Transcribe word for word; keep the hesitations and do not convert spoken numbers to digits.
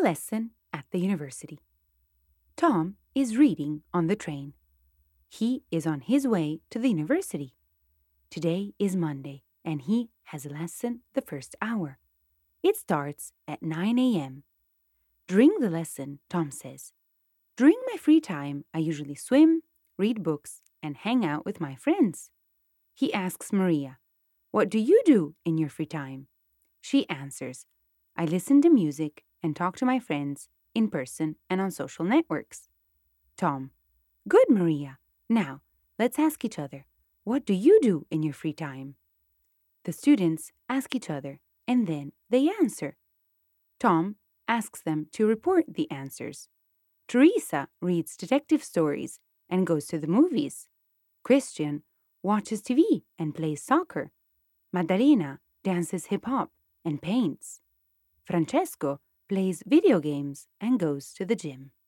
lesson at the university. Tom is reading on the train. He is on his way to the university. Today is Monday, and he has a lesson the first hour. It starts at nine a.m. During the lesson, Tom says, "During my free time, I usually swim, read books, and hang out with my friends." He asks Maria, "What do you do in your free time?" She answers, "I listen to music and talk to my friends in person and on social networks." Tom, "Good, Maria. Now, let's ask each other, what do you do in your free time?" The students ask each other, and then they answer. Tom asks them to report the answers. Teresa reads detective stories and goes to the movies. Christian watches T V and plays soccer. Maddalena dances hip-hop and paints. Francesco plays video games and goes to the gym.